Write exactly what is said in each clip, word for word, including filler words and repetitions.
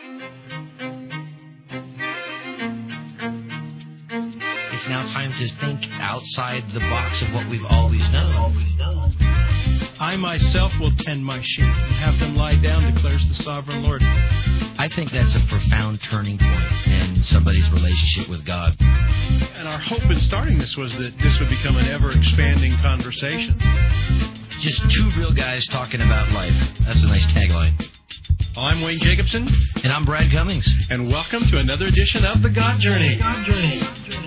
It's now time to think outside the box of what we've always known. I myself will tend my sheep and have them lie down, declares the sovereign Lord. I think that's a profound turning point in somebody's relationship with God. And our hope in starting this was that this would become an ever-expanding conversation. Just two real guys talking about life. That's a nice tagline. I'm Wayne Jacobson. And I'm Brad Cummings. And welcome to another edition of The God Journey. God Journey.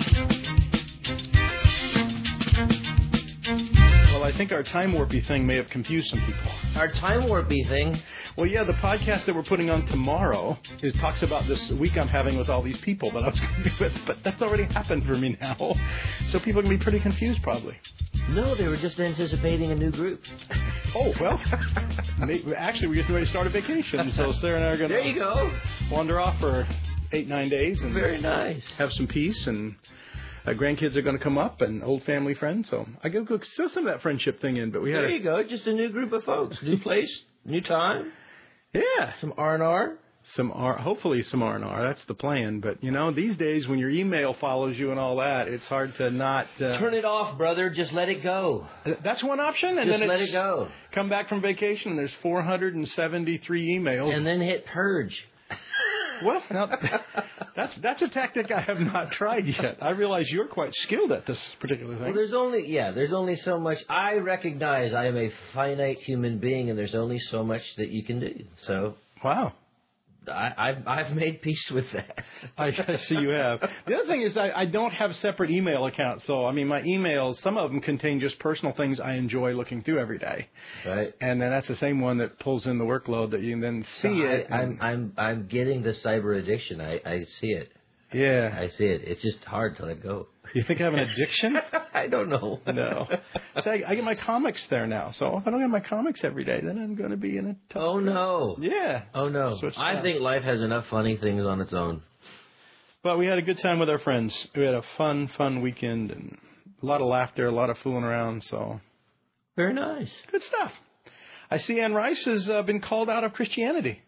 Well, I think our time warpy thing may have confused some people. Our time warpy thing? Well, yeah, the podcast that we're putting on tomorrow is talks about this week I'm having with all these people that I was going to be with, but that's already happened for me now. So people can be pretty confused, probably. No, they were just anticipating a new group. Oh, well, actually, we're getting ready to start a vacation, so Sarah and I are going to there you go. wander off for eight, nine days. And very nice. Have some peace, and uh, grandkids are going to come up, and old family friends, so I go go still some of that friendship thing in, but we had There a, you go, just a new group of folks, new place, new time. Yeah. Some R and R. Some R, hopefully some R and R. That's the plan. But, you know, these days when your email follows you and all that, it's hard to not... Uh, Turn it off, brother. Just let it go. That's one option. And Just then let it's it go. Come back from vacation and there's four hundred seventy-three emails. And then hit purge. Well, now, that's that's a tactic I have not tried yet. I realize you're quite skilled at this particular thing. Well, there's only, yeah, there's only so much. I recognize I am a finite human being, and there's only so much that you can do. So... Wow. I, I've, I've made peace with that. I see you have. The other thing is I, I don't have separate email accounts. So, I mean, my emails, some of them contain just personal things I enjoy looking through every day. Right. And then that's the same one that pulls in the workload that you can then see so it. I, I'm, I'm, I'm getting the cyber addiction. I, I see it. Yeah. I see it. It's just hard to let go. You think I have an addiction? I don't know. No. So I, I get my comics there now. So if I don't get my comics every day, then I'm going to be in a tough... Oh, no. Yeah. Oh, no. So I think life has enough funny things on its own. But we had a good time with our friends. We had a fun, fun weekend and a lot of laughter, a lot of fooling around. So very nice. Good stuff. I see Anne Rice has uh, been called out of Christianity.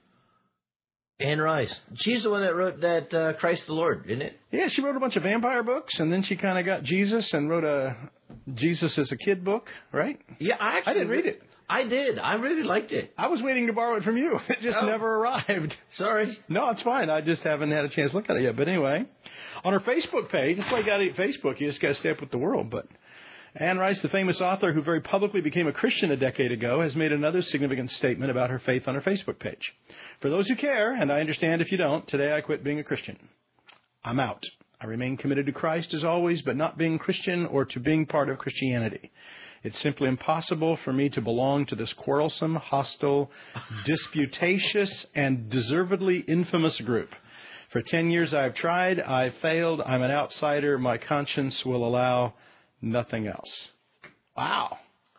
Anne Rice. She's the one that wrote that uh, Christ the Lord, isn't it? Yeah, she wrote a bunch of vampire books, and then she kind of got Jesus and wrote a Jesus as a Kid book, right? Yeah, I actually... I didn't read it. I did. I really liked it. I was waiting to borrow it from you. It just oh. never arrived. Sorry. No, it's fine. I just haven't had a chance to look at it yet. But anyway, on her Facebook page, that's why you got to eat Facebook. You just got to stay up with the world. But Anne Rice, the famous author who very publicly became a Christian a decade ago, has made another significant statement about her faith on her Facebook page. For those who care, and I understand if you don't, today I quit being a Christian. I'm out. I remain committed to Christ as always, but not being Christian or to being part of Christianity. It's simply impossible for me to belong to this quarrelsome, hostile, disputatious, and deservedly infamous group. For ten years I've tried. I've failed. I'm an outsider. My conscience will allow nothing else. Wow.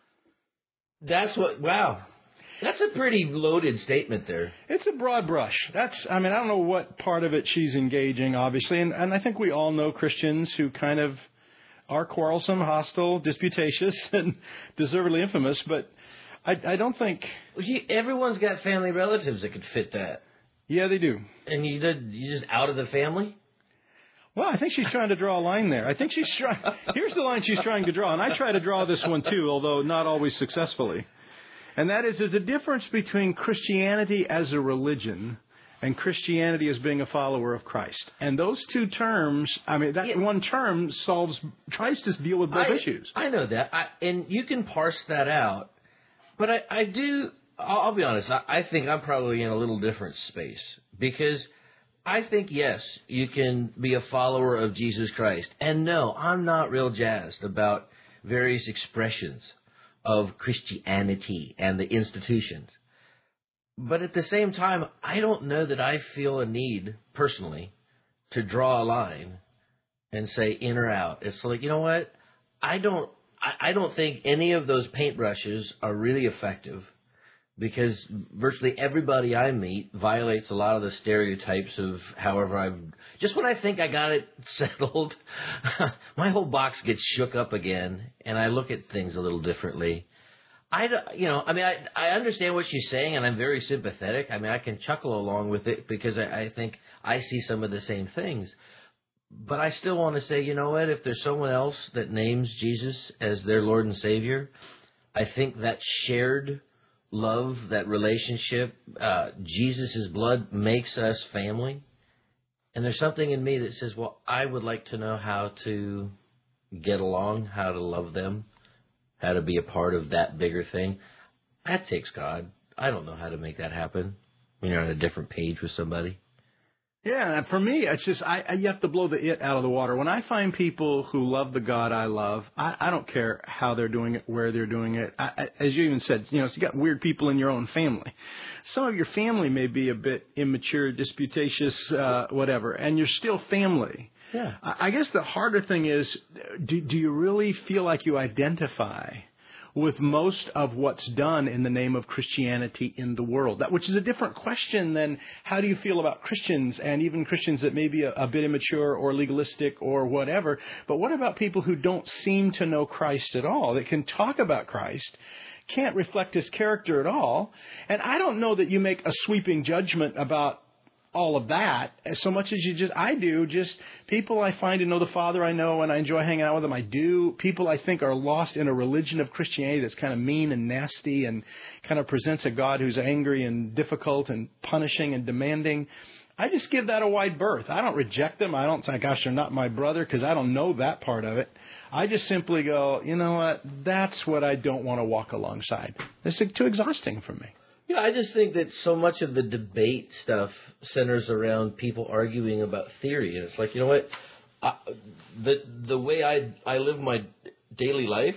That's what, wow. That's a pretty loaded statement there. It's a broad brush. That's, I mean, I don't know what part of it she's engaging, obviously. And, and I think we all know Christians who kind of are quarrelsome, hostile, disputatious, and deservedly infamous. But I, I don't think... Well, she, everyone's got family relatives that could fit that. Yeah, they do. And you, did, you just out of the family? Well, I think she's trying to draw a line there. I think she's trying... Here's the line she's trying to draw. And I try to draw this one, too, although not always successfully. And that is, there's a difference between Christianity as a religion and Christianity as being a follower of Christ. And those two terms, I mean, that yeah. one term solves, tries to deal with both I, issues. I know that. I, and you can parse that out. But I, I do, I'll, I'll be honest, I, I think I'm probably in a little different space. Because I think, yes, you can be a follower of Jesus Christ. And no, I'm not real jazzed about various expressions of Christianity and the institutions. But at the same time, I don't know that I feel a need, personally, to draw a line and say in or out. It's like, you know what? I don't I, I don't think any of those paintbrushes are really effective because virtually everybody I meet violates a lot of the stereotypes of however I've... Just when I think I got it settled, my whole box gets shook up again, and I look at things a little differently. I, don't- you know, I mean, I, I understand what she's saying, and I'm very sympathetic. I mean, I can chuckle along with it because I, I think I see some of the same things. But I still want to say, you know what, if there's someone else that names Jesus as their Lord and Savior, I think that shared love, that relationship, uh, Jesus' blood makes us family. And there's something in me that says, well, I would like to know how to get along, how to love them, how to be a part of that bigger thing. That takes God. I don't know how to make that happen when you're on a different page with somebody. Yeah, and for me, it's just I, I you have to blow the it out of the water. When I find people who love the God I love, I, I don't care how they're doing it, where they're doing it. I, I, as you even said, you know, you got weird people in your own family. Some of your family may be a bit immature, disputatious, uh, whatever, and you're still family. Yeah. I, I guess the harder thing is, do, do you really feel like you identify with most of what's done in the name of Christianity in the world? That, which is a different question than how do you feel about Christians, and even Christians that may be a, a bit immature or legalistic or whatever. But what about people who don't seem to know Christ at all, that can talk about Christ, can't reflect his character at all? And I don't know that you make a sweeping judgment about all of that as so much as you just, I do, just people I find to know the Father I know and I enjoy hanging out with them, I do. People I think are lost in a religion of Christianity that's kind of mean and nasty and kind of presents a God who's angry and difficult and punishing and demanding. I just give that a wide berth. I don't reject them. I don't say, gosh, they're not my brother, because I don't know that part of it. I just simply go, you know what, that's what I don't want to walk alongside. It's too exhausting for me. Yeah, I just think that so much of the debate stuff centers around people arguing about theory, and it's like, you know what, I, the the way I I live my daily life,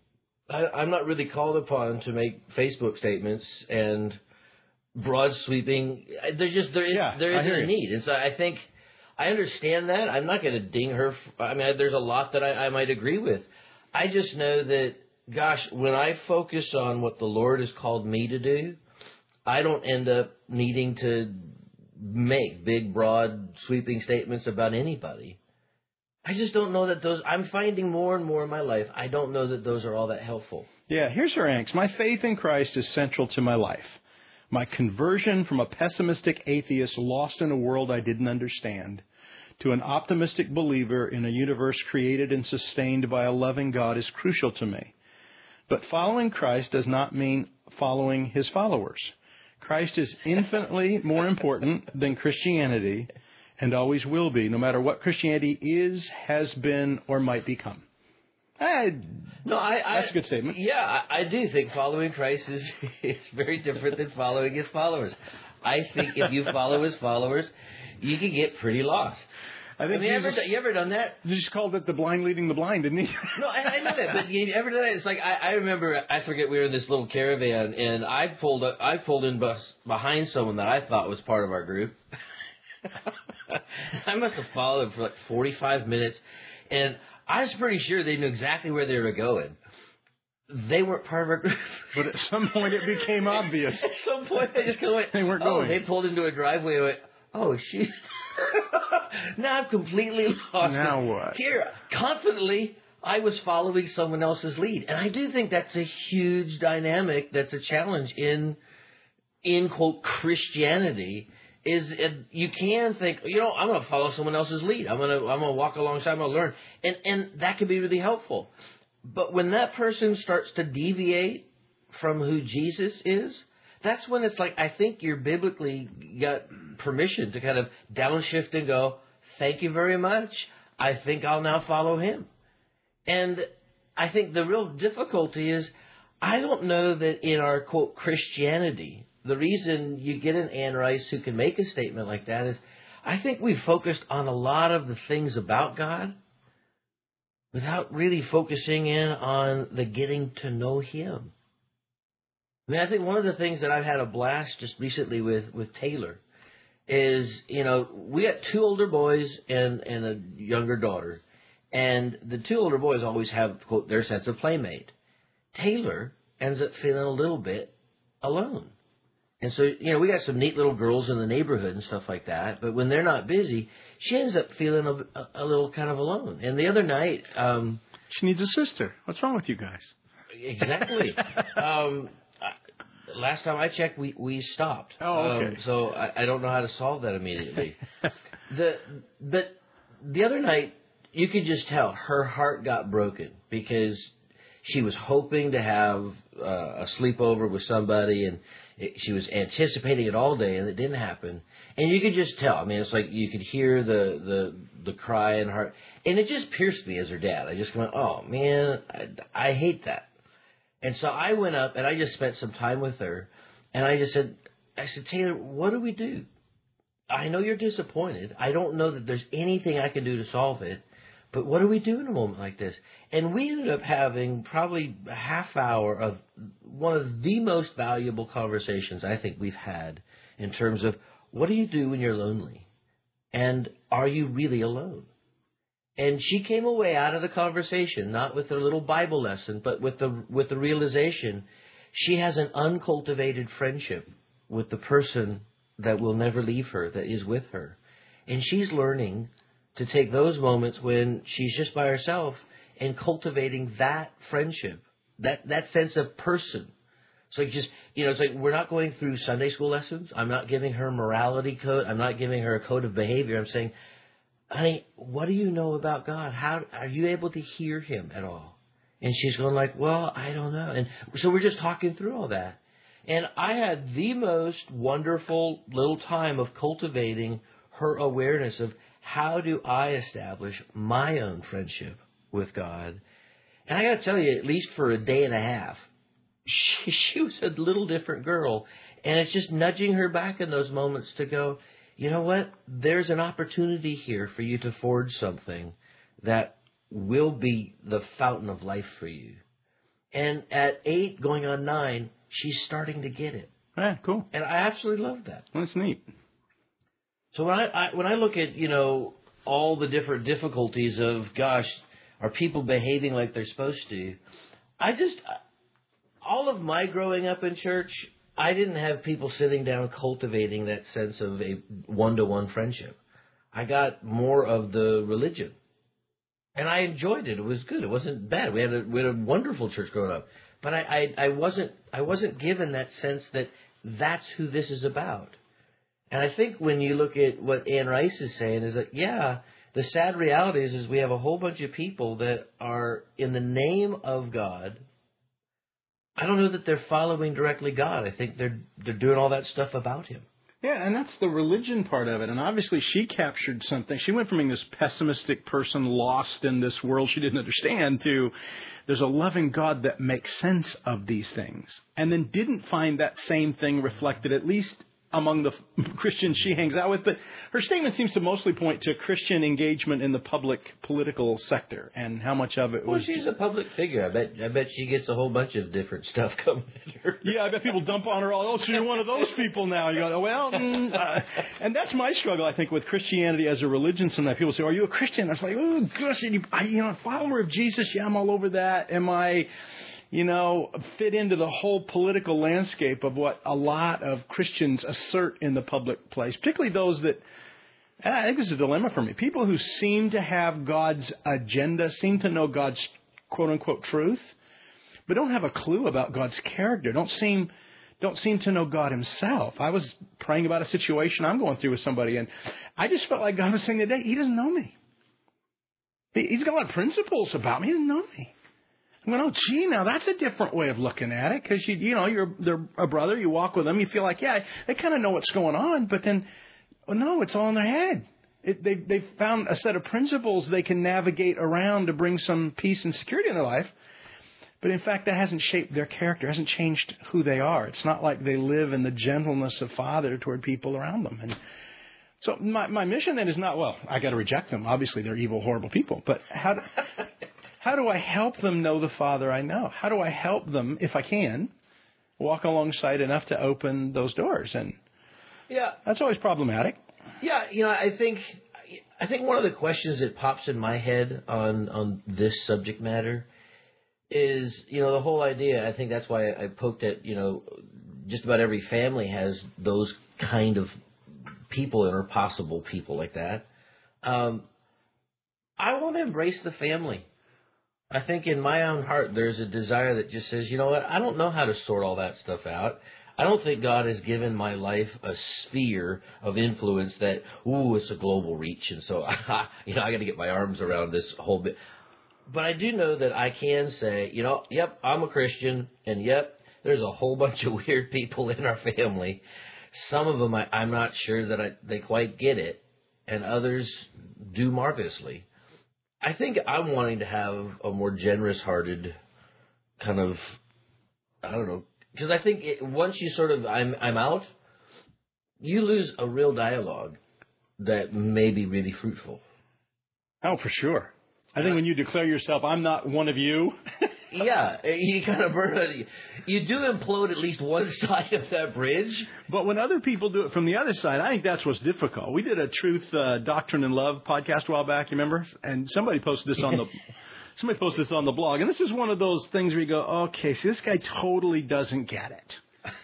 I, I'm not really called upon to make Facebook statements and broad sweeping. There's just there is Yeah, there I isn't hear a you. need, and so I think I understand that. I'm not going to ding her. I mean, there's a lot that I, I might agree with. I just know that, gosh, when I focus on what the Lord has called me to do, I don't end up needing to make big, broad, sweeping statements about anybody. I just don't know that those, I'm finding more and more in my life, I don't know that those are all that helpful. Yeah, here's her angst. My faith in Christ is central to my life. My conversion from a pessimistic atheist lost in a world I didn't understand to an optimistic believer in a universe created and sustained by a loving God is crucial to me. But following Christ does not mean following his followers. Christ is infinitely more important than Christianity and always will be, no matter what Christianity is, has been, or might become. I, no, I, I, that's a good statement. Yeah, I, I do think following Christ is it's very different than following his followers. I think if you follow his followers, you can get pretty lost. I think I mean, Jesus, ever, you ever done that? You just called it the blind leading the blind, didn't he? No, I, I know that, but you ever done that? It's like I, I remember. I forget we were in this little caravan, and I pulled. Up, I pulled in bus behind someone that I thought was part of our group. I must have followed them for like forty-five minutes, and I was pretty sure they knew exactly where they were going. They weren't part of our group. But at some point, it became obvious. At some point, they just kind of went. They weren't oh, going. They pulled into a driveway and went, oh, shoot. Now I'm completely lost. Now what? Here, confidently, I was following someone else's lead. And I do think that's a huge dynamic, that's a challenge in, in quote, Christianity, is it, you can think, you know, I'm going to follow someone else's lead. I'm going to I'm going to walk alongside, I'm going to learn. And, and that can be really helpful. But when that person starts to deviate from who Jesus is, that's when it's like, I think you're biblically got permission to kind of downshift and go, thank you very much. I think I'll now follow him. And I think the real difficulty is, I don't know that in our, quote, Christianity, the reason you get an Ann Rice who can make a statement like that is, I think we've focused on a lot of the things about God without really focusing in on the getting to know him. I mean, I think one of the things that I've had a blast just recently with, with Taylor is, you know, we got two older boys and, and a younger daughter. And the two older boys always have, quote, their sense of playmate. Taylor ends up feeling a little bit alone. And so, you know, we got some neat little girls in the neighborhood and stuff like that. But when they're not busy, she ends up feeling a, a, a little kind of alone. And the other night... Um, she needs a sister. What's wrong with you guys? exactly. um, last time I checked, we, we stopped. Oh, okay. Um, so I, I don't know how to solve that immediately. the But the other night, you could just tell her heart got broken because she was hoping to have uh, a sleepover with somebody, and it, she was anticipating it all day, and it didn't happen. And you could just tell. I mean, it's like you could hear the the, the cry in her heart. And it just pierced me as her dad. I just went, oh, man, I, I hate that. And so I went up, and I just spent some time with her. And I just said, I said, Taylor, what do we do? I know you're disappointed. I don't know that there's anything I can do to solve it. But what do we do in a moment like this? And we ended up having probably a half hour of one of the most valuable conversations I think we've had in terms of what do you do when you're lonely? And are you really alone? And she came away out of the conversation, not with her little Bible lesson, but with the with the realization she has an uncultivated friendship with the person that will never leave her, that is with her. And she's learning to take those moments when she's just by herself and cultivating that friendship, that, that sense of person. It's like just, you know, it's like we're not going through Sunday school lessons. I'm not giving her a morality code. I'm not giving her a code of behavior. I'm saying, honey, what do you know about God? How are you able to hear him at all? And she's going like, well, I don't know. And so we're just talking through all that. And I had the most wonderful little time of cultivating her awareness of how do I establish my own friendship with God. And I got to tell you, at least for a day and a half, she, she was a little different girl. And it's just nudging her back in those moments to go, you know what? There's an opportunity here for you to forge something that will be the fountain of life for you. And at eight, going on nine, she's starting to get it. Yeah, cool. And I absolutely love that. That's neat. So when I, I when I look at, you know, all the different difficulties of, gosh, are people behaving like they're supposed to? I just, all of my growing up in church, I didn't have people sitting down cultivating that sense of a one-to-one friendship. I got more of the religion. And I enjoyed it. It was good. It wasn't bad. We had a, we had a wonderful church growing up. But I, I, I wasn't I wasn't given that sense that that's who this is about. And I think when you look at what Ann Rice is saying is that, yeah, the sad reality is, is we have a whole bunch of people that are in the name of God. I don't know that they're following directly God. I think they're they're doing all that stuff about him. Yeah, and that's the religion part of it. And obviously she captured something. She went from being this pessimistic person lost in this world she didn't understand to there's a loving God that makes sense of these things. And then didn't find that same thing reflected, at least among the Christians she hangs out with. But her statement seems to mostly point to Christian engagement in the public political sector and how much of it well, was... Well, she's a public figure. I bet I bet she gets a whole bunch of different stuff coming at her. Yeah, I bet people dump on her all, oh, so you're one of those people now. You go, well, mm, uh, and that's my struggle, I think, with Christianity as a religion. Sometimes people say, are you a Christian? I was like, oh, gosh, you, I, you know, a follower of Jesus, yeah, I'm all over that. Am I... you know, fit into the whole political landscape of what a lot of Christians assert in the public place, particularly those that, and I think this is a dilemma for me, people who seem to have God's agenda, seem to know God's quote-unquote truth, but don't have a clue about God's character, don't seem don't seem to know God himself. I was praying about a situation I'm going through with somebody, and I just felt like God was saying today, he doesn't know me. He's got a lot of principles about me. He doesn't know me. I'm going, oh, gee, now that's a different way of looking at it, because, you you know, you're they're a brother, you walk with them, you feel like, yeah, they kind of know what's going on, but then, oh, no, it's all in their head. It, they, they've found a set of principles they can navigate around to bring some peace and security in their life, but in fact, that hasn't shaped their character, hasn't changed who they are. It's not like they live in the gentleness of Father toward people around them. And so my, my mission then is not, well, I got to reject them. Obviously, they're evil, horrible people, but how do... How do I help them know the Father I know? How do I help them, if I can, walk alongside enough to open those doors? And yeah, that's always problematic. Yeah, you know, I think I think one of the questions that pops in my head on, on this subject matter is, you know, the whole idea. I think that's why I poked at, you know, just about every family has those kind of people or possible people like that. Um, I want to embrace the family. I think in my own heart there's a desire that just says, you know what, I don't know how to sort all that stuff out. I don't think God has given my life a sphere of influence that, ooh, it's a global reach, and so, you know, I got to get my arms around this whole bit. But I do know that I can say, you know, yep, I'm a Christian, and yep, there's a whole bunch of weird people in our family. Some of them I, I'm not sure that I, they quite get it, and others do marvelously. I think I'm wanting to have a more generous-hearted kind of, I don't know, because I think it, once you sort of, I'm I'm out, you lose a real dialogue that may be really fruitful. Oh, for sure. I think when you declare yourself, I'm not one of you. Yeah, you kind of burn it. You do implode at least one side of that bridge. But when other people do it from the other side, I think that's what's difficult. We did a Truth, uh, Doctrine, and Love podcast a while back, you remember? And somebody posted this on the... Somebody posted this on the blog, and this is one of those things where you go, okay, so this guy totally doesn't get it.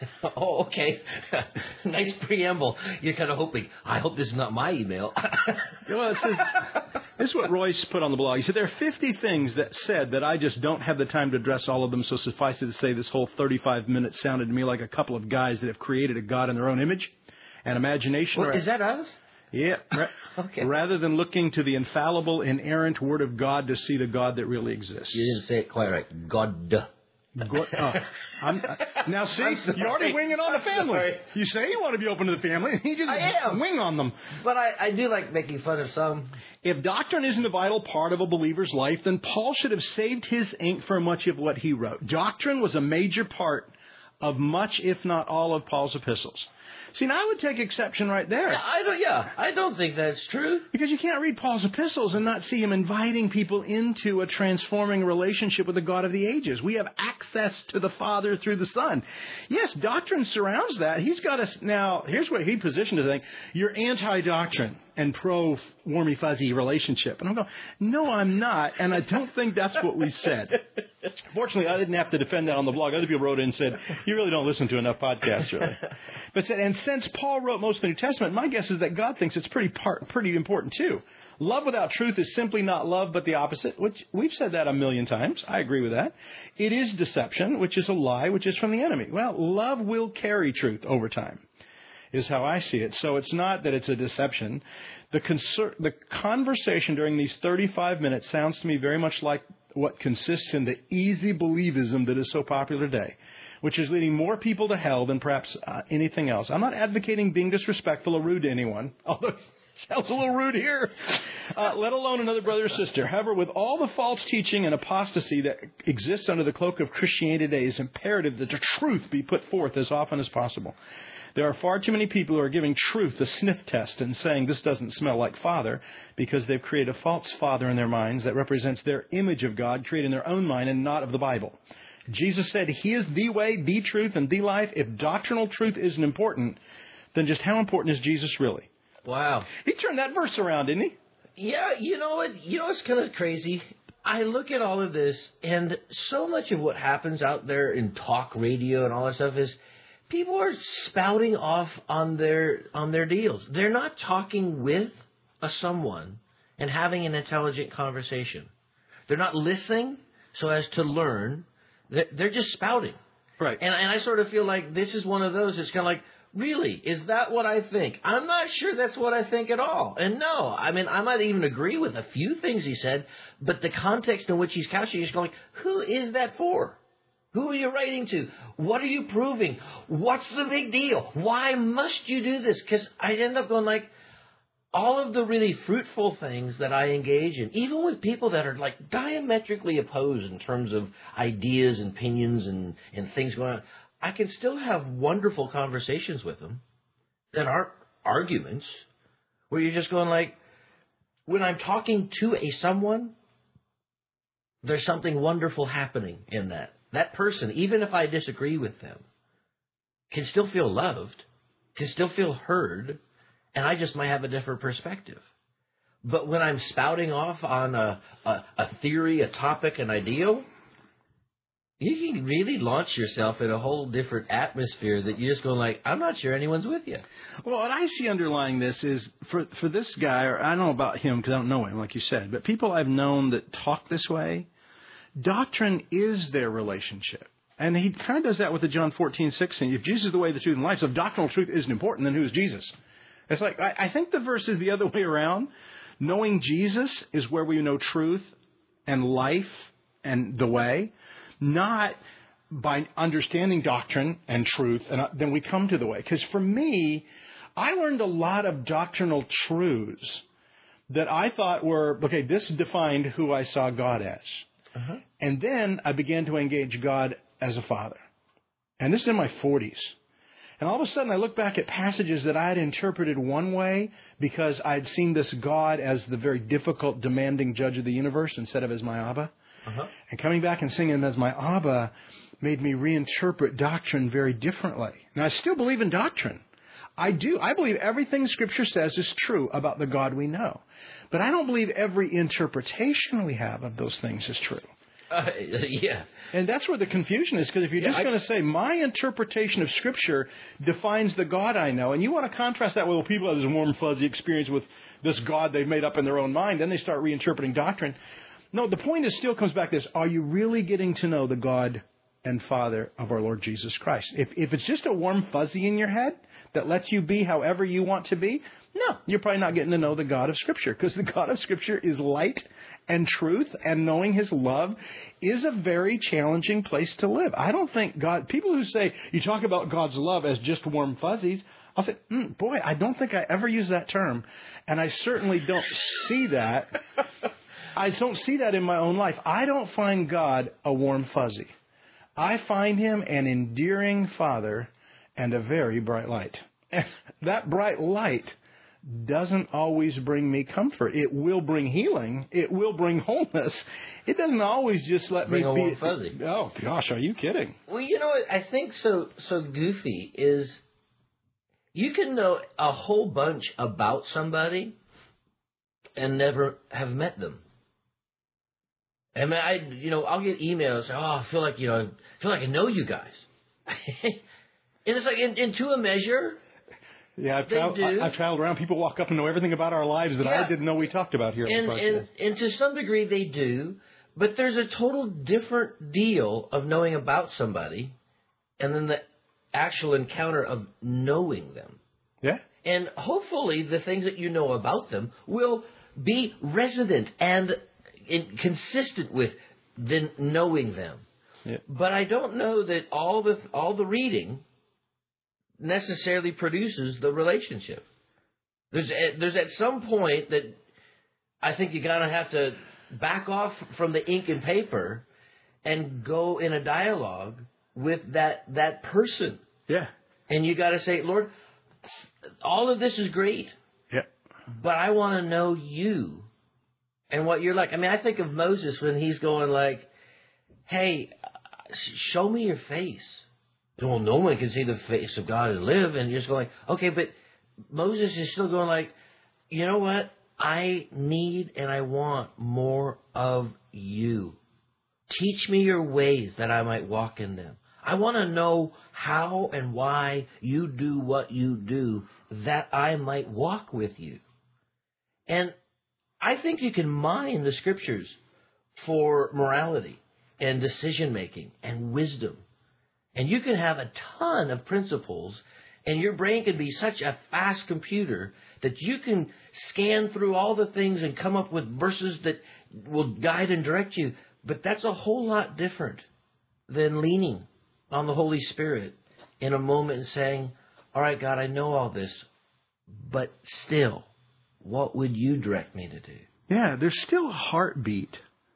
Oh, okay. Nice preamble. You're kind of hoping, I hope this is not my email. Well, it says, this is what Royce put on the blog. He said, there are fifty things that said that I just don't have the time to address all of them, so suffice it to say this whole thirty-five minutes sounded to me like a couple of guys that have created a God in their own image and imagination. Well, is that us? Yeah. Okay. Rather than looking to the infallible, inerrant Word of God to see the God that really exists. You didn't say it quite right. God. God oh, I'm, uh, now, see, you're already winging on the family. Sorry. You say you want to be open to the family, and he just I am. wing on them. But I, I do like making fun of some. If doctrine isn't a vital part of a believer's life, then Paul should have saved his ink for much of what he wrote. Doctrine was a major part of much, if not all, of Paul's epistles. See, now I would take exception right there. Yeah, I don't. Yeah, I don't think that's true. Because you can't read Paul's epistles and not see him inviting people into a transforming relationship with the God of the ages. We have access to the Father through the Son. Yes, doctrine surrounds that. He's got us now. Here's what he positioned as saying: you're anti-doctrine and pro-warmy fuzzy relationship. And I'm going, no, I'm not, and I don't think that's what we said. Fortunately, I didn't have to defend that on the blog. Other people wrote in and said, you really don't listen to enough podcasts, really. But said, and since Paul wrote most of the New Testament, my guess is that God thinks it's pretty part, pretty important, too. Love without truth is simply not love, but the opposite, which we've said that a million times. I agree with that. It is deception, which is a lie, which is from the enemy. Well, love will carry truth over time, is how I see it. So it's not that it's a deception. The, conser- the conversation during these thirty-five minutes sounds to me very much like what consists in the easy believism that is so popular today, which is leading more people to hell than perhaps uh, anything else. I'm not advocating being disrespectful or rude to anyone, although it sounds a little rude here, uh, let alone another brother or sister. However, with all the false teaching and apostasy that exists under the cloak of Christianity today, it's imperative that the truth be put forth as often as possible. There are far too many people who are giving truth a sniff test and saying this doesn't smell like Father because they've created a false Father in their minds that represents their image of God created in their own mind and not of the Bible. Jesus said He is the way, the truth, and the life. If doctrinal truth isn't important, then just how important is Jesus really? Wow. He turned that verse around, didn't he? Yeah, you know what? You know what's kind of crazy? I look at all of this, and so much of what happens out there in talk radio and all that stuff is people are spouting off on their on their deals. They're not talking with a someone and having an intelligent conversation. They're not listening so as to learn. They're just spouting. Right. And, and I sort of feel like this is one of those. It's kind of like, really, is that what I think? I'm not sure that's what I think at all. And no, I mean, I might even agree with a few things he said, but the context in which he's couching is going, who is that for? Who are you writing to? What are you proving? What's the big deal? Why must you do this? Because I end up going like, all of the really fruitful things that I engage in, even with people that are like diametrically opposed in terms of ideas and opinions and, and things going on, I can still have wonderful conversations with them that aren't arguments, where you're just going like, when I'm talking to a someone, there's something wonderful happening in that. That person, even if I disagree with them, can still feel loved, can still feel heard, and I just might have a different perspective. But when I'm spouting off on a, a, a theory, a topic, an ideal, you can really launch yourself in a whole different atmosphere that you're just going like, I'm not sure anyone's with you. Well, what I see underlying this is, for for this guy, or I don't know about him because I don't know him, like you said, but people I've known that talk this way doctrine is their relationship. And he kind of does that with the John fourteen sixteen. If Jesus is the way, the truth, and life, so if doctrinal truth isn't important, then who is Jesus? It's like, I, I think the verse is the other way around. Knowing Jesus is where we know truth and life and the way, not by understanding doctrine and truth, and then we come to the way. Because for me, I learned a lot of doctrinal truths that I thought were, okay, this defined who I saw God as. Uh-huh. And then I began to engage God as a father. And this is in my forties. And all of a sudden I look back at passages that I had interpreted one way because I had seen this God as the very difficult, demanding judge of the universe instead of as my Abba. Uh-huh. And coming back and seeing him as my Abba made me reinterpret doctrine very differently. Now, I still believe in doctrine. I do. I believe everything Scripture says is true about the God we know. But I don't believe every interpretation we have of those things is true. Uh, yeah. And that's where the confusion is, because if you're yeah, just going to say, my interpretation of Scripture defines the God I know, and you want to contrast that with, well, people have this warm, fuzzy experience with this God they've made up in their own mind, then they start reinterpreting doctrine. No, the point is still comes back to this. Are you really getting to know the God and Father of our Lord Jesus Christ? If, if it's just a warm fuzzy in your head that lets you be however you want to be, no, you're probably not getting to know the God of Scripture, because the God of Scripture is light and truth, and knowing His love is a very challenging place to live. I don't think God, people who say, you talk about God's love as just warm fuzzies, I'll say, mm, boy, I don't think I ever use that term, and I certainly don't see that. I don't see that in my own life. I don't find God a warm fuzzy. I find Him an endearing Father and a very bright light. And that bright light doesn't always bring me comfort. It will bring healing. It will bring wholeness. It doesn't always just let bring me a be warm fuzzy. Oh gosh, are you kidding? Well, you know what I think so so goofy is you can know a whole bunch about somebody and never have met them. I mean, I you know I'll get emails. Oh, I feel like you know I feel like I know you guys, and it's like in, in to a measure. Yeah, I've, tra- I, I've traveled around. People walk up and know everything about our lives that yeah. I didn't know we talked about here. And, and, and to some degree they do, but there's a total different deal of knowing about somebody and then the actual encounter of knowing them. Yeah. And hopefully the things that you know about them will be resident and in, consistent with then knowing them. Yeah. But I don't know that all the all the reading necessarily produces the relationship. There's there's at some point that I think you gotta have to back off from the ink and paper and go in a dialogue with that that person. Yeah. And you gotta say, Lord, all of this is great. Yeah. But I want to know you and what you're like. I mean, I think of Moses when he's going like, hey, show me your face. Well, no one can see the face of God and live. And you're just going, okay, but Moses is still going like, you know what? I need and I want more of you. Teach me your ways that I might walk in them. I want to know how and why you do what you do that I might walk with you. And I think you can mine the Scriptures for morality and decision-making and wisdom. And you can have a ton of principles, and your brain can be such a fast computer that you can scan through all the things and come up with verses that will guide and direct you. But that's a whole lot different than leaning on the Holy Spirit in a moment and saying, all right, God, I know all this, but still, what would you direct me to do? Yeah, there's still a heartbeat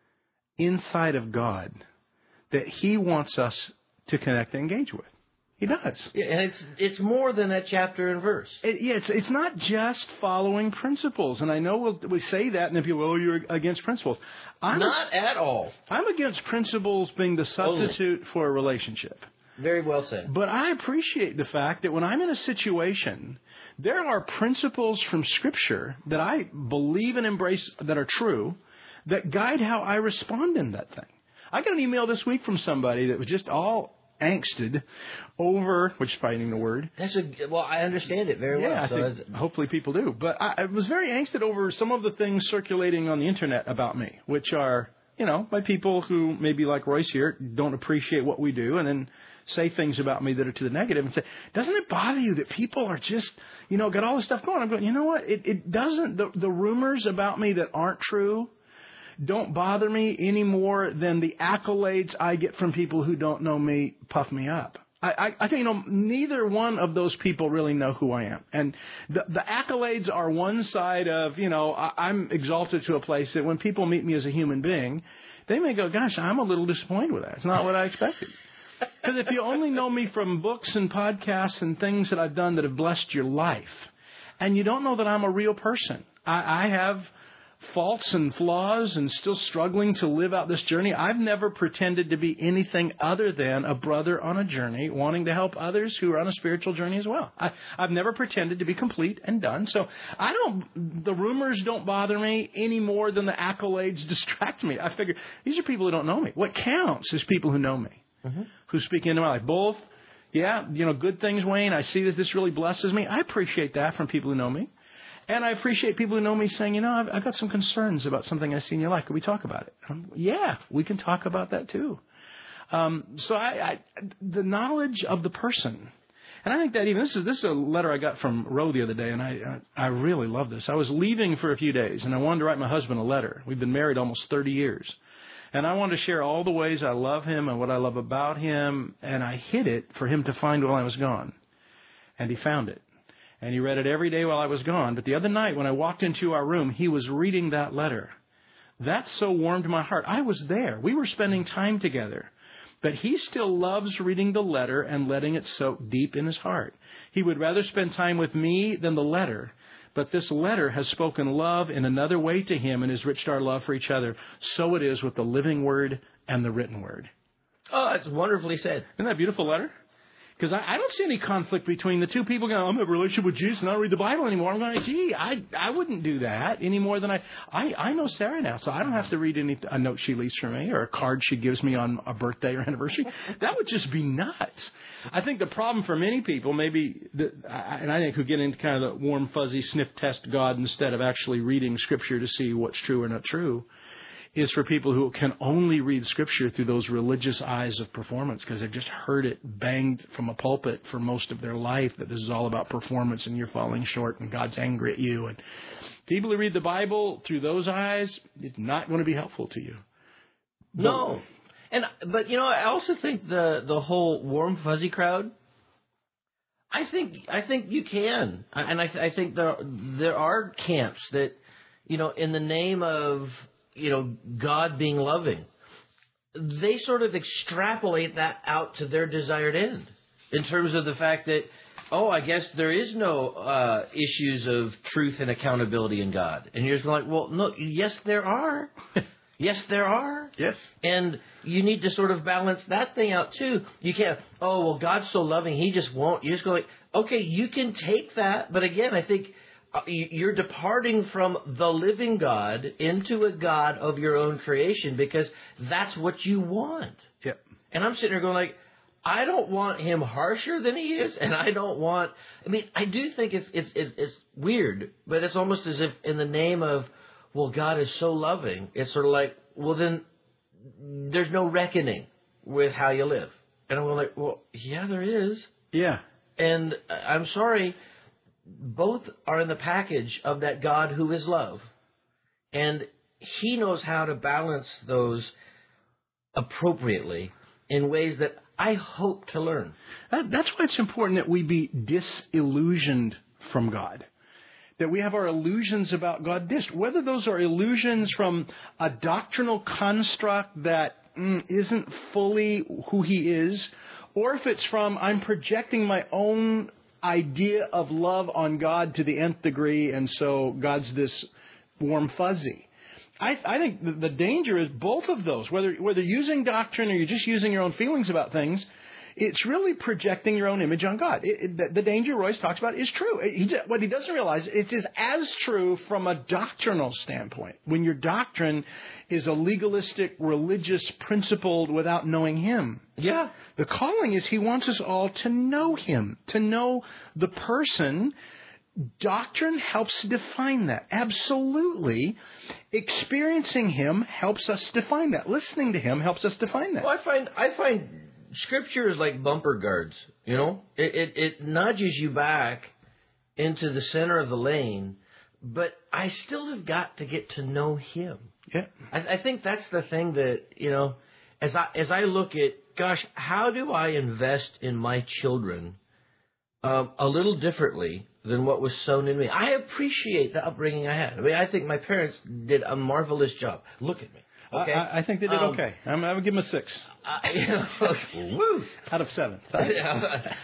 inside of God that He wants us to connect and engage with. He does. Yeah, and it's it's more than a chapter and verse. It, yeah, it's it's not just following principles. And I know we'll, we say that, and then people, oh, you're against principles. I'm not at all. I'm against principles being the substitute Only. for a relationship. Very well said. But I appreciate the fact that when I'm in a situation, there are principles from Scripture that I believe and embrace that are true that guide how I respond in that thing. I got an email this week from somebody that was just all angsted over, which is probably not even a word. That's a well, I understand it very yeah, well. I so think hopefully people do. But I, I was very angsted over some of the things circulating on the internet about me, which are you know, by people who maybe like Royce here don't appreciate what we do and then say things about me that are to the negative and say, doesn't it bother you that people are just, you know, got all this stuff going? I'm going, you know what? It, it doesn't. The, the rumors about me that aren't true don't bother me any more than the accolades I get from people who don't know me puff me up. I, I, I think, you know, neither one of those people really know who I am. And the, the accolades are one side of, you know, I, I'm exalted to a place that when people meet me as a human being, they may go, gosh, I'm a little disappointed with that. It's not what I expected. Because if you only know me from books and podcasts and things that I've done that have blessed your life, and you don't know that I'm a real person, I, I have faults and flaws and still struggling to live out this journey. I've never pretended to be anything other than a brother on a journey wanting to help others who are on a spiritual journey as well. I, I've never pretended to be complete and done. So I don't, the rumors don't bother me any more than the accolades distract me. I figure these are people who don't know me. What counts is people who know me, mm-hmm. who speak into my life. Both, yeah, you know, good things, Wayne. I see that this really blesses me. I appreciate that from people who know me. And I appreciate people who know me saying, you know, I've, I've got some concerns about something I see in your life. Could we talk about it? Um, yeah, we can talk about that too. Um, so I, I, the knowledge of the person, and I think that even, this is this is a letter I got from Roe the other day, and I, I I really love this. I was leaving for a few days, and I wanted to write my husband a letter. We've been married almost thirty years. And I wanted to share all the ways I love him and what I love about him, and I hid it for him to find while I was gone. And he found it. And he read it every day while I was gone. But the other night when I walked into our room, he was reading that letter. That so warmed my heart. I was there. We were spending time together. But he still loves reading the letter and letting it soak deep in his heart. He would rather spend time with me than the letter. But this letter has spoken love in another way to him and has enriched our love for each other. So it is with the living word and the written word. Oh, that's wonderfully said. Isn't that a beautiful letter? Because I, I don't see any conflict between the two people going, I'm in a relationship with Jesus and I don't read the Bible anymore. I'm going, gee, I I wouldn't do that any more than I, I... I know Sarah now, so I don't have to read any a note she leaves for me or a card she gives me on a birthday or anniversary. That would just be nuts. I think the problem for many people, maybe, the, and I think who get into kind of the warm, fuzzy, sniff test God instead of actually reading Scripture to see what's true or not true, is for people who can only read Scripture through those religious eyes of performance because they've just heard it banged from a pulpit for most of their life that this is all about performance and you're falling short and God's angry at you. And people who read the Bible through those eyes, it's not going to be helpful to you. No. And but, you know, I also think the, the whole warm, fuzzy crowd, I think I think you can. And I, I think there there are camps that, you know, in the name of, you know, God being loving, they sort of extrapolate that out to their desired end in terms of the fact that, oh, I guess there is no uh, issues of truth and accountability in God. And you're just like, well, no, yes, there are. Yes, there are. Yes. And you need to sort of balance that thing out, too. You can't, oh, well, God's so loving, he just won't. You just go like, okay, you can take that. But again, I think you're departing from the living God into a God of your own creation because that's what you want. Yep. And I'm sitting there going like, I don't want him harsher than he is, and I don't want... I mean, I do think it's it's it's, it's weird, but it's almost as if in the name of, well, God is so loving, it's sort of like, well, then there's no reckoning with how you live. And I'm like, well, yeah, there is. Yeah. And I'm sorry... both are in the package of that God who is love. And he knows how to balance those appropriately in ways that I hope to learn. That, that's why it's important that we be disillusioned from God. That we have our illusions about God dissed. Whether those are illusions from a doctrinal construct that mm, isn't fully who he is, or if it's from I'm projecting my own idea of love on God to the nth degree, and so God's this warm fuzzy. I, I think the, the danger is both of those. Whether whether using doctrine or you're just using your own feelings about things, it's really projecting your own image on God. It, it, the, the danger Royce talks about is true. He, what he doesn't realize, it is as true from a doctrinal standpoint. When your doctrine is a legalistic, religious, principled without knowing him. Yeah. The calling is he wants us all to know him, to know the person Doctrine helps define that. Absolutely. Experiencing Him helps us define that. Listening to Him helps us define that. Well, I find I find Scripture is like bumper guards. You know, it, it it nudges you back into the center of the lane, but I still have got to get to know Him. Yeah. I, I think that's the thing that, you know, as I as I look at, gosh, how do I invest in my children um, a little differently than what was sown in me? I appreciate the upbringing I had. I mean, I think my parents did a marvelous job. Look at me. Okay? I, I think they did um, okay. I'm, I would give them a six. Uh, you know, woo. Out of seven. I,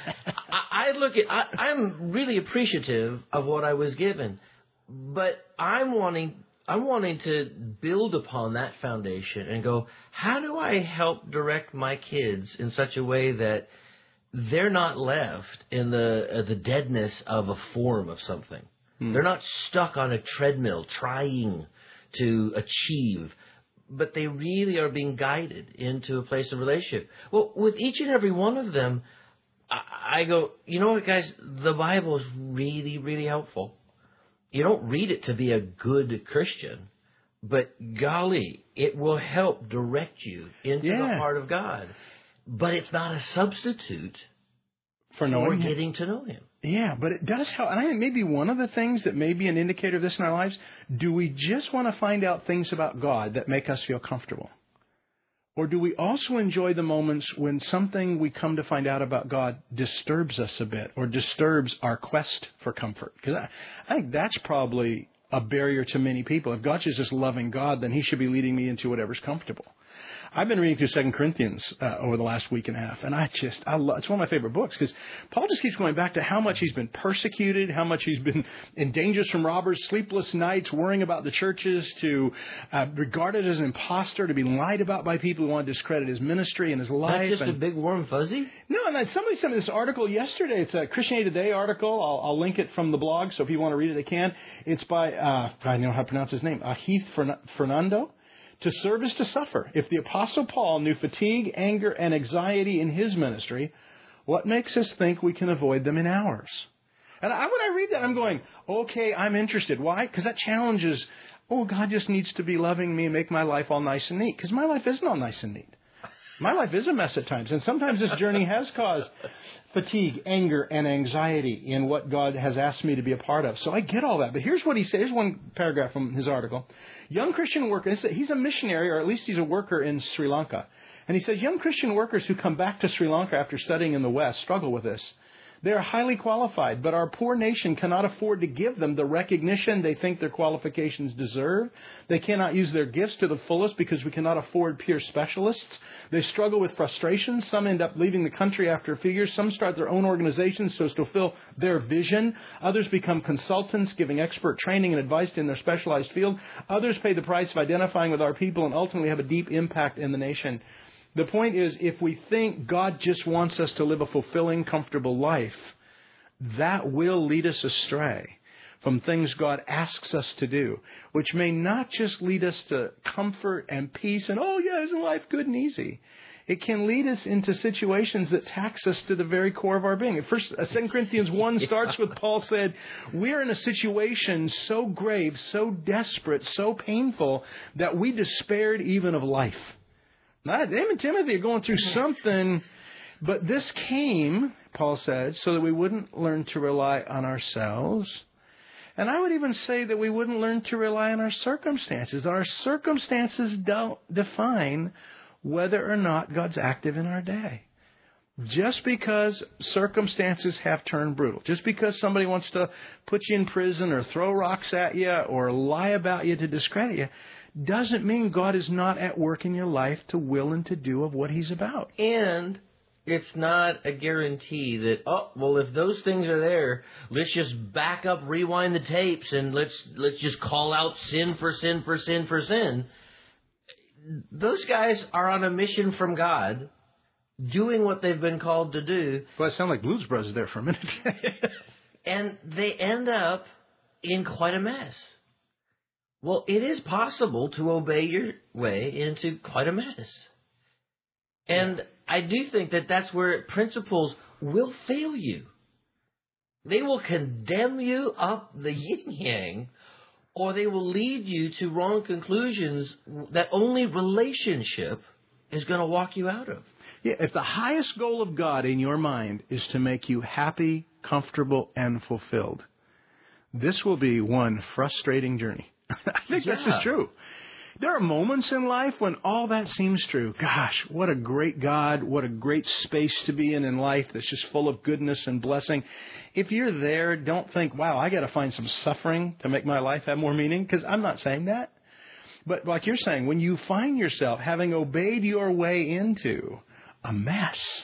I look at. I, I'm really appreciative of what I was given, but I'm wanting. I'm wanting to build upon that foundation and go, how do I help direct my kids in such a way that they're not left in the uh, the deadness of a form of something. Hmm. They're not stuck on a treadmill trying to achieve, but they really are being guided into a place of relationship. Well, with each and every one of them, I, I go, you know what, guys? The Bible is really, really helpful. You don't read it to be a good Christian, but golly, it will help direct you into yeah. the heart of God. But it's not a substitute for knowing for getting to know Him. Yeah, but it does help. And I think maybe one of the things that may be an indicator of this in our lives, do we just want to find out things about God that make us feel comfortable? Or do we also enjoy the moments when something we come to find out about God disturbs us a bit or disturbs our quest for comfort? Because I, I think that's probably a barrier to many people. If God's just loving God, then He should be leading me into whatever's comfortable. I've been reading through Second Corinthians uh, over the last week and a half, and I just, I love, it's one of my favorite books because Paul just keeps going back to how much he's been persecuted, how much he's been in dangers from robbers, sleepless nights, worrying about the churches, to uh, regarded as an imposter, to be lied about by people who want to discredit his ministry and his life. That's just and, a big warm fuzzy? No, and then somebody sent me this article yesterday. It's a Christianity Today article. I'll, I'll link it from the blog, so if you want to read it, they can. It's by, uh, I don't know how to pronounce his name, uh, Heath Fernando. To serve is to suffer. If the Apostle Paul knew fatigue, anger, and anxiety in his ministry, what makes us think we can avoid them in ours? And I, when I read that, I'm going, okay, I'm interested. Why? Because that challenges, oh, God just needs to be loving me and make my life all nice and neat. Because my life isn't all nice and neat. My life is a mess at times. And sometimes this journey has caused fatigue, anger, and anxiety in what God has asked me to be a part of. So I get all that. But here's what he says. Here's one paragraph from his article. Young Christian workers, he's a missionary, or at least he's a worker in Sri Lanka. And he says, young Christian workers who come back to Sri Lanka after studying in the West struggle with this. They are highly qualified, but our poor nation cannot afford to give them the recognition they think their qualifications deserve. They cannot use their gifts to the fullest because we cannot afford peer specialists. They struggle with frustration. Some end up leaving the country after a few years. Some start their own organizations so as to fulfill their vision. Others become consultants, giving expert training and advice in their specialized field. Others pay the price of identifying with our people and ultimately have a deep impact in the nation. The point is, if we think God just wants us to live a fulfilling, comfortable life, that will lead us astray from things God asks us to do, which may not just lead us to comfort and peace and, oh, yeah, isn't life good and easy? It can lead us into situations that tax us to the very core of our being. First, Second Corinthians one starts with Paul said, we're in a situation so grave, so desperate, so painful that we despaired even of life. Now, them and Timothy are going through something, but this came, Paul said, so that we wouldn't learn to rely on ourselves. And I would even say that we wouldn't learn to rely on our circumstances. Our circumstances don't define whether or not God's active in our day. Just because circumstances have turned brutal, just because somebody wants to put you in prison or throw rocks at you or lie about you to discredit you, doesn't mean God is not at work in your life to will and to do of what He's about. And it's not a guarantee that, oh, well, if those things are there, let's just back up, rewind the tapes, and let's let's just call out sin for sin for sin for sin. Those guys are on a mission from God, doing what they've been called to do. Well, I sound like Blues Brothers there for a minute. And they end up in quite a mess. Well, it is possible to obey your way into quite a mess. And I do think that that's where principles will fail you. They will condemn you up the yin-yang, or they will lead you to wrong conclusions that only relationship is going to walk you out of. Yeah, if the highest goal of God in your mind is to make you happy, comfortable, and fulfilled, this will be one frustrating journey. I think Yeah. this is true. There are moments in life when all that seems true. Gosh, what a great God, what a great space to be in in life that's just full of goodness and blessing. If you're there, don't think, wow, I got to find some suffering to make my life have more meaning, because I'm not saying that. But like you're saying, when you find yourself having obeyed your way into a mess,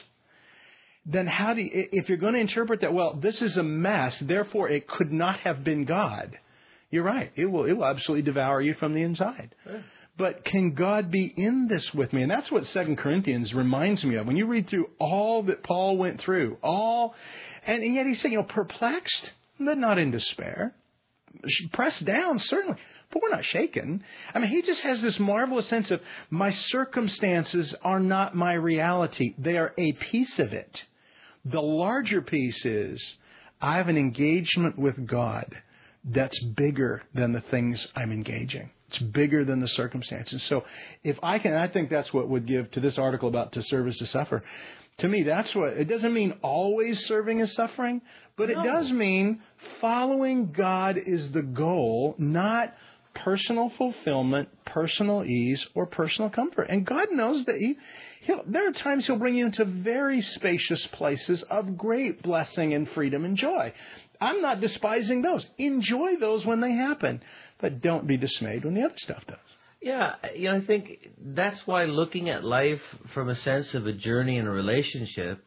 then how do you, if you're going to interpret that, well, this is a mess, therefore it could not have been God. You're right. It will, it will absolutely devour you from the inside. Yeah. But can God be in this with me? And that's what Second Corinthians reminds me of. When you read through all that Paul went through, all, and, and yet he said, you know, perplexed, but not in despair. Pressed down, certainly, but we're not shaken. I mean, he just has this marvelous sense of my circumstances are not my reality. They are a piece of it. The larger piece is I have an engagement with God that's bigger than the things I'm engaging. It's bigger than the circumstances. So if I can, I think that's what would give to this article about to serve is to suffer. To me, that's what, it doesn't mean always serving is suffering, but no. It does mean following God is the goal, not personal fulfillment, personal ease, or personal comfort. And God knows that he, he'll, there are times He'll bring you into very spacious places of great blessing and freedom and joy. I'm not despising those. Enjoy those when they happen, but don't be dismayed when the other stuff does. Yeah, you know, I think that's why looking at life from a sense of a journey and a relationship,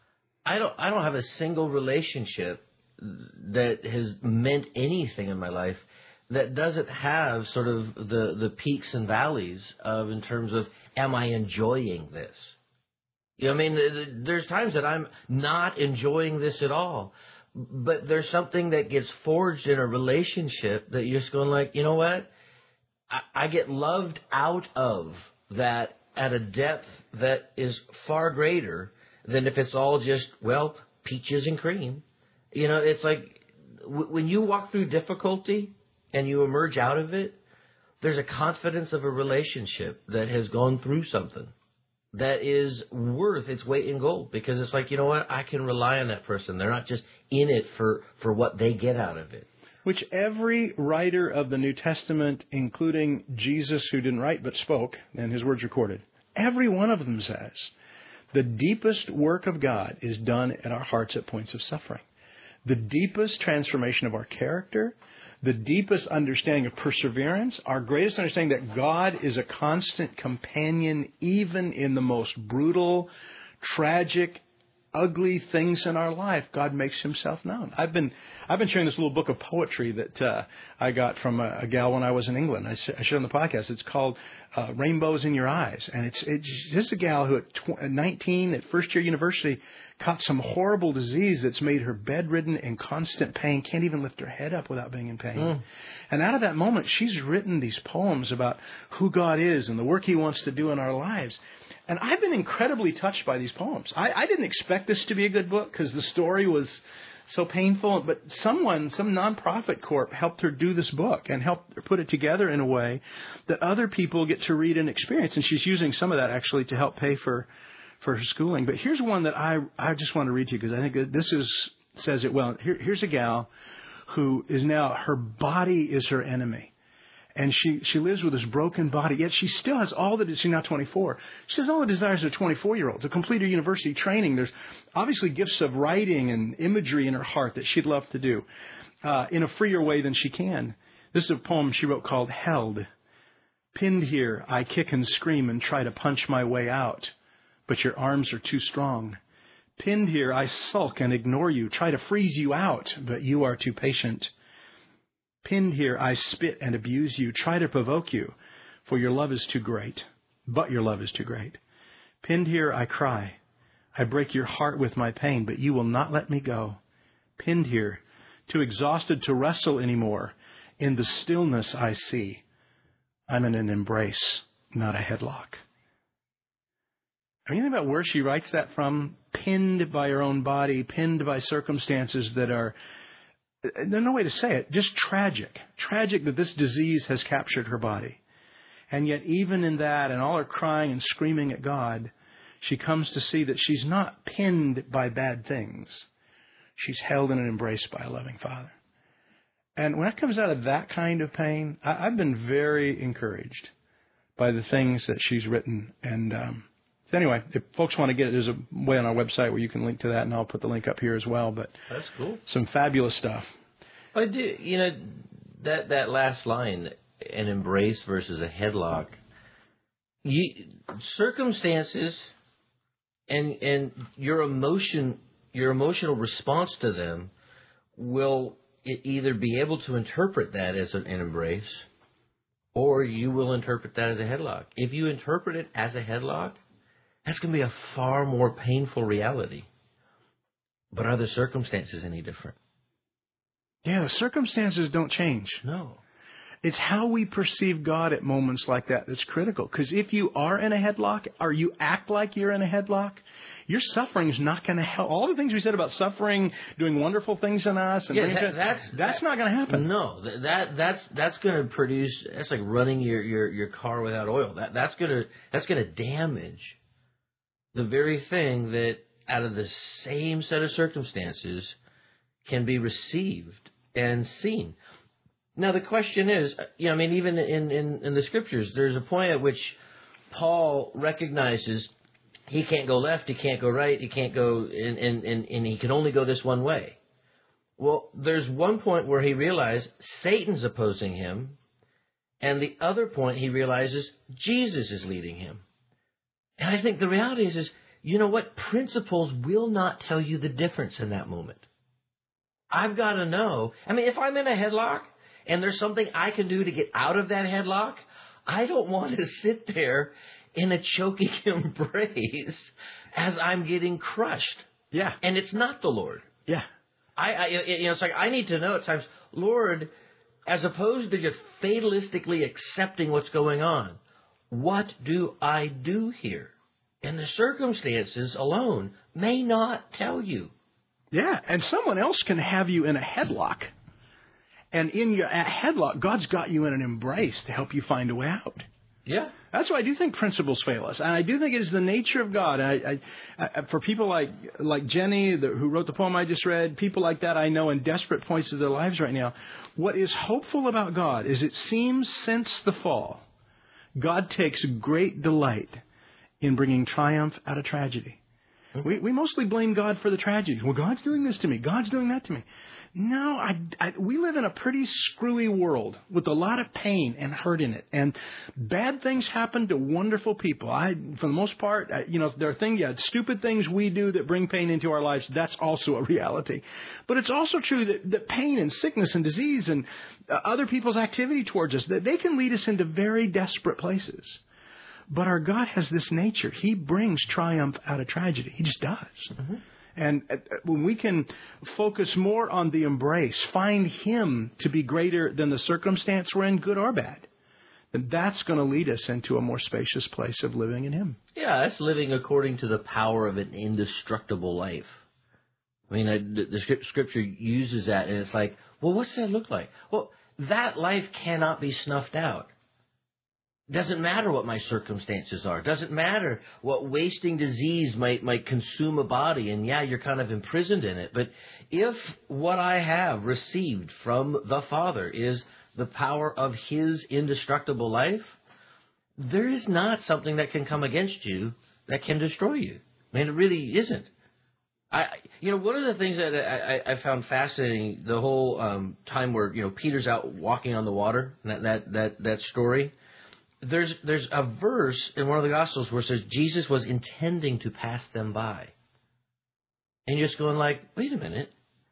I don't, I don't have a single relationship that has meant anything in my life that doesn't have sort of the, the peaks and valleys of in terms of, am I enjoying this? You know, I mean, there's times that I'm not enjoying this at all, but there's something that gets forged in a relationship that you're just going like, you know what? I, I get loved out of that at a depth that is far greater than if it's all just, well, peaches and cream. You know, it's like w- when you walk through difficulty and you emerge out of it, there's a confidence of a relationship that has gone through something that is worth its weight in gold, because it's like, you know what, I can rely on that person. They're not just in it for, for what they get out of it. Which every writer of the New Testament, including Jesus, who didn't write but spoke, and his words recorded, every one of them says the deepest work of God is done in our hearts at points of suffering. The deepest transformation of our character, the deepest understanding of perseverance, our greatest understanding that God is a constant companion even in the most brutal, tragic, ugly things in our life. God makes Himself known. I've been I've been sharing this little book of poetry that uh, I got from a, a gal when I was in England. I, I shared on the podcast. It's called uh, Rainbows in Your Eyes, and it's it's just a gal who at tw- nineteen at first year university caught some horrible disease that's made her bedridden in constant pain, can't even lift her head up without being in pain. Mm. And out of that moment, she's written these poems about who God is and the work He wants to do in our lives. And I've been incredibly touched by these poems. I, I didn't expect this to be a good book because the story was so painful. But someone, some nonprofit corp, helped her do this book and helped her put it together in a way that other people get to read and experience. And she's using some of that actually to help pay for for her schooling. But here's one that I I just want to read to you because I think this is says it well. Here, here's a gal who is now, her body is her enemy. And she, she lives with this broken body, yet she still has all the, she's now twenty-four. She has all the desires of a twenty-four-year-old to complete her university training. There's obviously gifts of writing and imagery in her heart that she'd love to do uh, in a freer way than she can. This is a poem she wrote called Held. Pinned here, I kick and scream and try to punch my way out, but your arms are too strong. Pinned here, I sulk and ignore you, try to freeze you out, but you are too patient. Pinned here, I spit and abuse you, try to provoke you, for your love is too great, but your love is too great. Pinned here, I cry. I break your heart with my pain, but you will not let me go. Pinned here, too exhausted to wrestle anymore, in the stillness I see. I'm in an embrace, not a headlock. I mean, you think about where she writes that from, pinned by her own body, pinned by circumstances that are, there's no way to say it, just tragic. Tragic that this disease has captured her body. And yet even in that, and all her crying and screaming at God, she comes to see that she's not pinned by bad things. She's held in and embraced by a loving Father. And when it comes out of that kind of pain, I, I've been very encouraged by the things that she's written. And um, so anyway, if folks want to get it, there's a way on our website where you can link to that, and I'll put the link up here as well. But that's cool. Some fabulous stuff. I do, you know, that that last line, an embrace versus a headlock. You, circumstances and and your emotion, your emotional response to them will either be able to interpret that as an embrace, or you will interpret that as a headlock. If you interpret it as a headlock, that's going to be a far more painful reality. But are the circumstances any different? Yeah, the circumstances don't change. No. It's how we perceive God at moments like that that's critical. Because if you are in a headlock, or you act like you're in a headlock, your suffering is not going to help. All the things we said about suffering, doing wonderful things in us, and yeah, that, that, that's that's that, not going to happen. No, that that's that's going to produce. That's like running your, your, your car without oil. That that's going to that's going to damage the very thing that out of the same set of circumstances can be received and seen. Now, the question is, you know, I mean, even in, in, in the Scriptures, there's a point at which Paul recognizes he can't go left, he can't go right, he can't go, and, and, and, and he can only go this one way. Well, there's one point where he realized Satan's opposing him, and the other point he realizes Jesus is leading him. And I think the reality is, is, you know what? Principles will not tell you the difference in that moment. I've got to know. I mean, if I'm in a headlock, and there's something I can do to get out of that headlock, I don't want to sit there in a choking embrace as I'm getting crushed. Yeah. And it's not the Lord. Yeah. I, I you know, it's like I need to know at times, Lord, as opposed to just fatalistically accepting what's going on, what do I do here? And the circumstances alone may not tell you. Yeah, and someone else can have you in a headlock. And in your headlock, God's got you in an embrace to help you find a way out. Yeah. That's why I do think principles fail us. And I do think it is the nature of God. I, I, I, for people like like Jenny, the, who wrote the poem I just read, people like that I know in desperate points of their lives right now, what is hopeful about God is it seems since the fall, God takes great delight in bringing triumph out of tragedy. We, we mostly blame God for the tragedy. Well, God's doing this to me. God's doing that to me. No, I, I, we live in a pretty screwy world with a lot of pain and hurt in it. And bad things happen to wonderful people. I, for the most part, I, you know, there are things, yeah, stupid things we do that bring pain into our lives. That's also a reality. But it's also true that, that pain and sickness and disease and uh, other people's activity towards us, that they can lead us into very desperate places. But our God has this nature. He brings triumph out of tragedy. He just does. Mm-hmm. And when we can focus more on the embrace, find Him to be greater than the circumstance we're in, good or bad, then that's going to lead us into a more spacious place of living in Him. Yeah, that's living according to the power of an indestructible life. I mean, the Scripture uses that, and it's like, well, what's that look like? Well, that life cannot be snuffed out. Doesn't matter what my circumstances are. Doesn't matter what wasting disease might might consume a body. And yeah, you're kind of imprisoned in it. But if what I have received from the Father is the power of His indestructible life, there is not something that can come against you that can destroy you. I mean, it really isn't. I, you know, one of the things that I, I found fascinating, the whole um, time where, you know, Peter's out walking on the water, that that that, that story. There's there's a verse in one of the Gospels where it says Jesus was intending to pass them by. And you're just going like, wait a minute.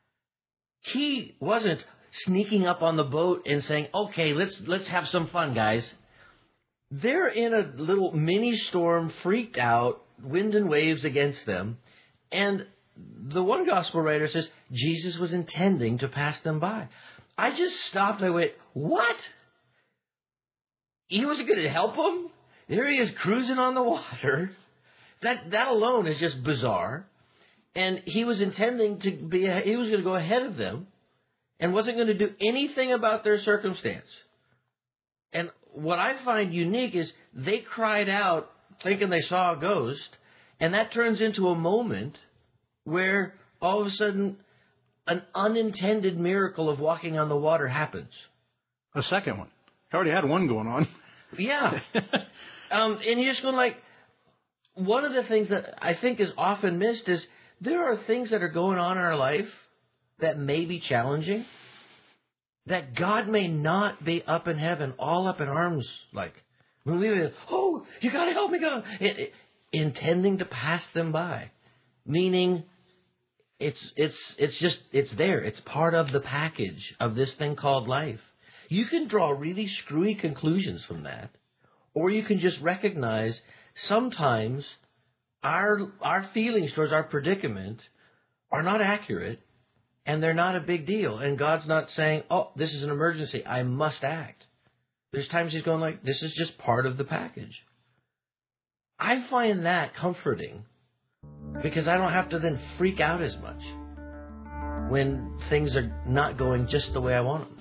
He wasn't sneaking up on the boat and saying, okay, let's let's have some fun, guys. They're in a little mini storm, freaked out, wind and waves against them. And the one Gospel writer says Jesus was intending to pass them by. I just stopped and I went, what? He wasn't going to help him? There he is cruising on the water, That that alone is just bizarre. And he was intending to be, he was going to go ahead of them and wasn't going to do anything about their circumstance. And what I find unique is they cried out thinking they saw a ghost, and that turns into a moment where all of a sudden an unintended miracle of walking on the water happens. A second one. I already had one going on. Yeah. um, and you're just going like, one of the things that I think is often missed is there are things that are going on in our life that may be challenging, that God may not be up in heaven, all up in arms, like, when we were, oh, you got to help me, God, it, it, intending to pass them by, meaning it's it's it's just it's there, it's part of the package of this thing called life. You can draw really screwy conclusions from that, or you can just recognize sometimes our our feelings towards our predicament are not accurate, and they're not a big deal. And God's not saying, oh, this is an emergency, I must act. There's times he's going like, this is just part of the package. I find that comforting because I don't have to then freak out as much when things are not going just the way I want them.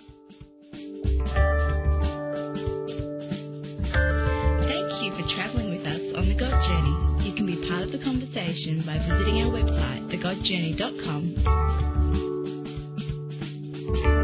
Thank you for traveling with us on The God Journey. You can be part of the conversation by visiting our website, the god journey dot com.